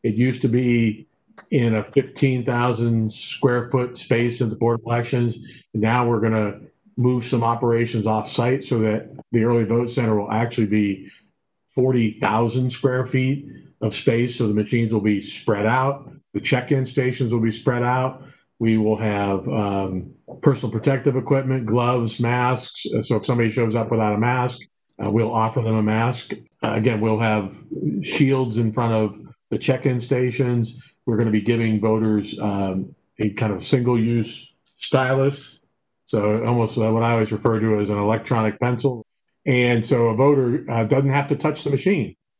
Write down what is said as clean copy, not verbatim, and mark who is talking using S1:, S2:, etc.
S1: It used to be in a 15,000 square foot space at the Board of Elections. Now we're going to move some operations off site so that the early vote center will actually be 40,000 square feet of space. So the machines will be spread out. The check-in stations will be spread out. We will have personal protective equipment, gloves, masks. So if somebody shows up without a mask, we'll offer them a mask. Again, we'll have shields in front of the check-in stations. We're going to be giving voters a kind of single-use stylus. So almost what I always refer to as an electronic pencil. And so a voter doesn't have to touch the machine.